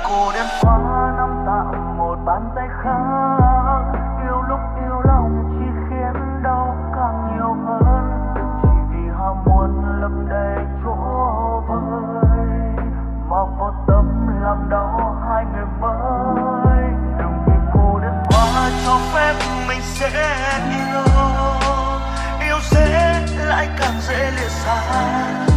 cô đêm qua nắm tạm một bàn tay khác. Yêu lúc yêu lòng chỉ khiến đau càng nhiều hơn, chỉ vì ham muốn lấp đầy chỗ vơi mà vô tâm làm đau hai người mới. Đừng vì cô đêm qua cho phép mình sẽ yêu, yêu sẽ lại càng dễ lìa xa.